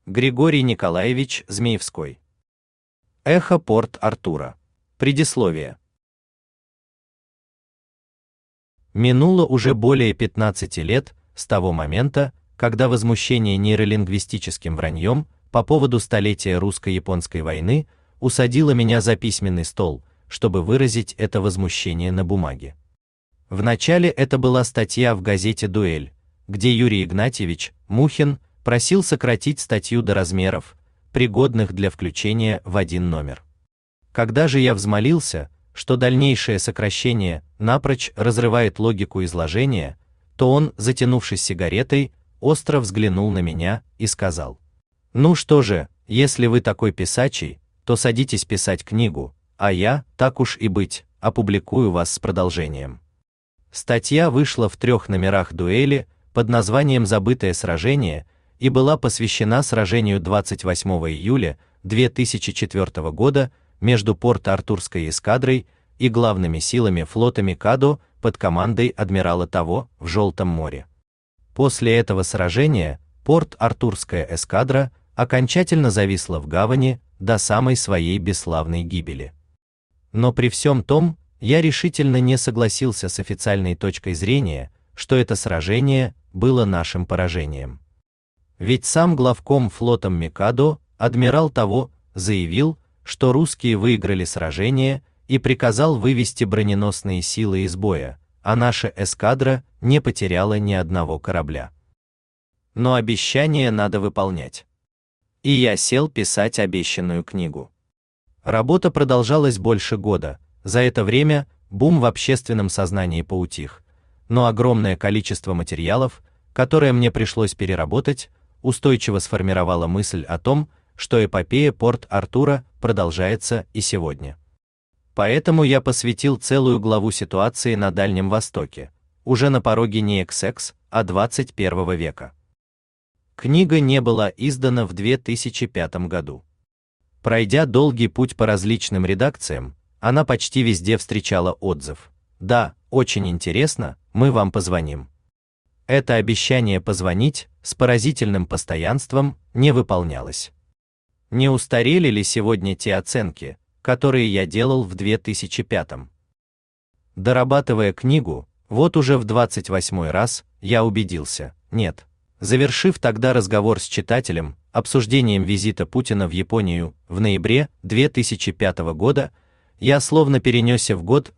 Григорий Николаевич Змеевской. Эхо Порт-Артура. Предисловие. Минуло уже более 15 лет с того момента, когда возмущение нейролингвистическим враньем по поводу столетия русско-японской войны усадило меня за письменный стол, чтобы выразить это возмущение на бумаге. Вначале это была статья в газете «Дуэль», где Юрий Игнатьевич Мухин просил сократить статью до размеров, пригодных для включения в один номер. Когда же я взмолился, что дальнейшее сокращение напрочь разрывает логику изложения, то он, затянувшись сигаретой, остро взглянул на меня и сказал: «Ну что же, если вы такой писачий, то садитесь писать книгу, а я, так уж и быть, опубликую вас с продолжением». Статья вышла в 3 номерах «Дуэли» под названием «Забытое сражение» и была посвящена сражению 28 июля 2004 года между Порт-Артурской эскадрой и главными силами флота Микадо под командой адмирала Таво в Желтом море. После этого сражения Порт-Артурская эскадра окончательно зависла в гавани до самой своей бесславной гибели. Но при всем том, я решительно не согласился с официальной точкой зрения, что это сражение было нашим поражением. Ведь сам главком флотом Микадо, адмирал Таво, заявил, что русские выиграли сражение и приказал вывести броненосные силы из боя, а наша эскадра не потеряла ни одного корабля. Но обещание надо выполнять. И я сел писать обещанную книгу. Работа продолжалась больше года. За это время бум в общественном сознании поутих, но огромное количество материалов, которые мне пришлось переработать, устойчиво сформировало мысль о том, что эпопея Порт-Артура продолжается и сегодня. Поэтому я посвятил целую главу ситуации на Дальнем Востоке, уже на пороге не XX, а 21 века. Книга не была издана в 2005 году. Пройдя долгий путь по различным редакциям, она почти везде встречала отзыв: «Да, очень интересно, мы вам позвоним». Это обещание позвонить с поразительным постоянством не выполнялось. Не устарели ли сегодня те оценки, которые я делал в 2005-м? Дорабатывая книгу, вот уже в 28-й раз, я убедился: нет. Завершив тогда разговор с читателем, обсуждением визита Путина в Японию в ноябре 2005 года, я словно перенесся в год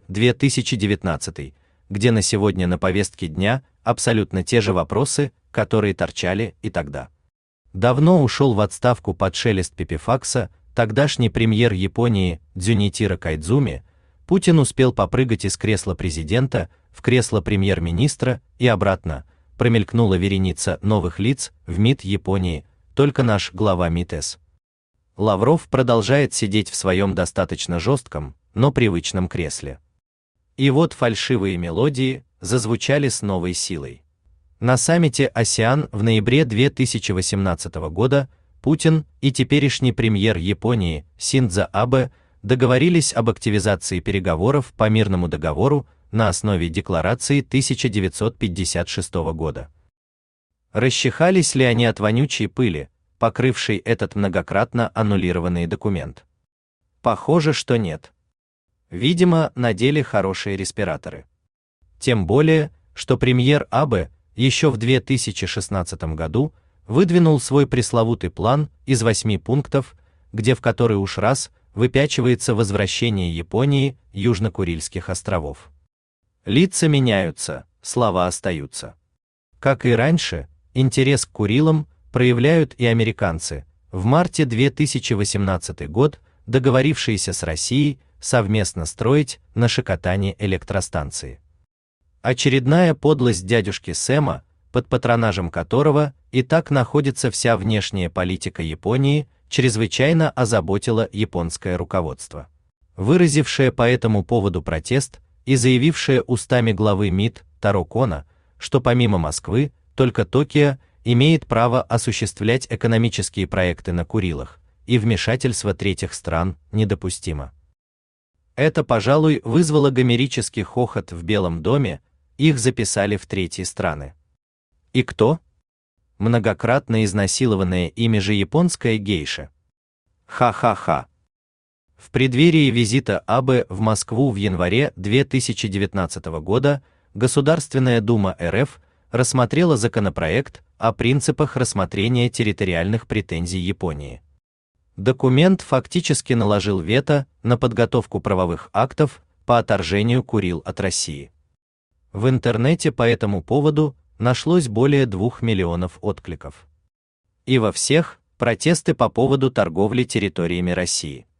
2019, где на сегодня на повестке дня абсолютно те же вопросы, которые торчали и тогда. Давно ушел в отставку под шелест пипифакса тогдашний премьер Японии Дзюнитиро Кайдзуми, Путин успел попрыгать из кресла президента в кресло премьер-министра и обратно. Промелькнула вереница новых лиц в МИД Японии, только наш глава МИД С. Лавров продолжает сидеть в своем достаточно жестком, но привычном кресле. И вот фальшивые мелодии зазвучали с новой силой. На саммите АСЕАН в ноябре 2018 года Путин и теперешний премьер Японии Синдзо Абе договорились об активизации переговоров по мирному договору на основе декларации 1956 года. Расчихались ли они от вонючей пыли, покрывшей этот многократно аннулированный документ? Похоже, что нет. Видимо, надели хорошие респираторы. Тем более, что премьер Абе еще в 2016 году выдвинул свой пресловутый план из 8 пунктов, где в который уж раз выпячивается возвращение Японии Южно-Курильских островов. Лица меняются, слова остаются. Как и раньше, интерес к Курилам проявляют и американцы, в марте 2018 год договорившиеся с Россией совместно строить на Шикотане электростанции. Очередная подлость дядюшки Сэма, под патронажем которого и так находится вся внешняя политика Японии, чрезвычайно озаботила японское руководство. Выразившее по этому поводу протест и заявившее устами главы МИД Таро Коно, что помимо Москвы, только Токио имеет право осуществлять экономические проекты на Курилах, и вмешательство третьих стран недопустимо. Это, пожалуй, вызвало гомерический хохот в Белом доме, их записали в третьи страны. И кто? многократно изнасилованная ими же японская гейша. Ха-ха-ха. В преддверии визита Абэ в Москву в январе 2019 года Государственная Дума РФ рассмотрела законопроект о принципах рассмотрения территориальных претензий Японии. Документ фактически наложил вето на подготовку правовых актов по отторжению Курил от России. В интернете по этому поводу нашлось более 2 миллионов откликов. И во всех протесты по поводу торговли территориями России.